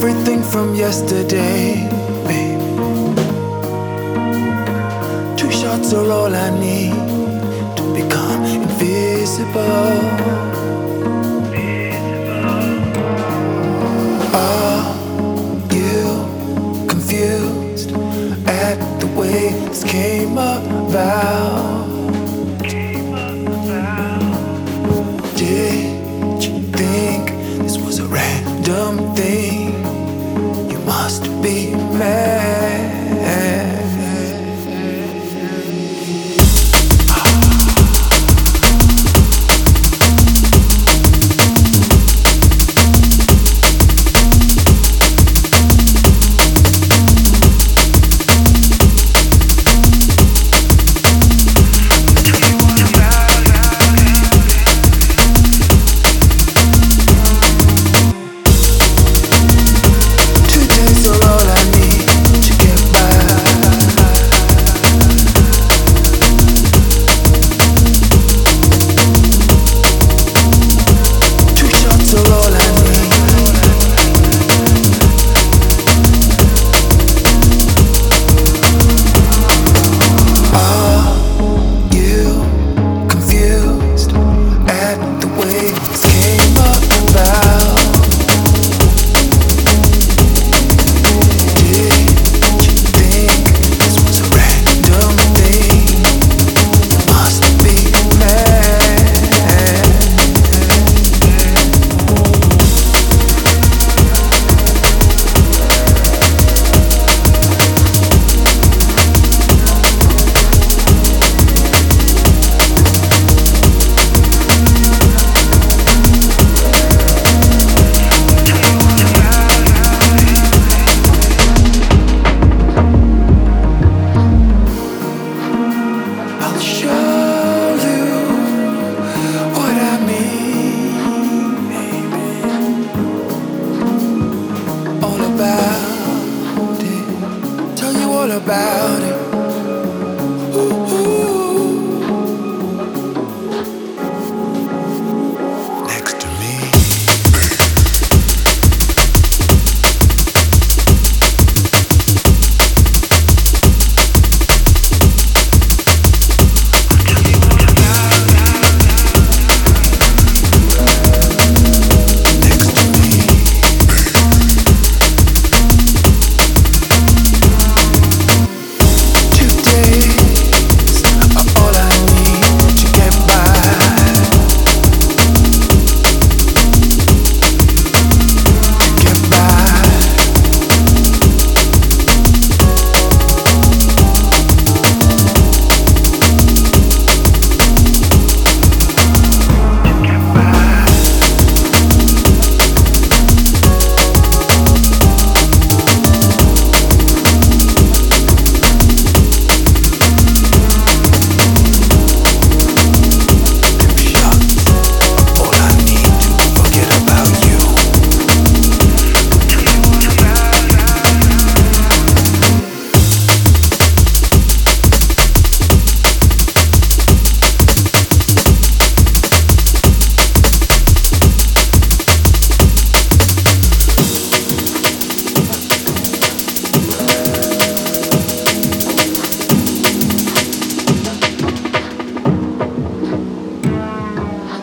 everything from yesterday, babe. Two shots are all I need to become invisible. Are you confused at the way this came about? Did you think this was a random thing? You must be mad. About it. Next to me.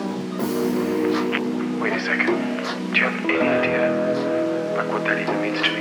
Do you have any idea like what that even means to me?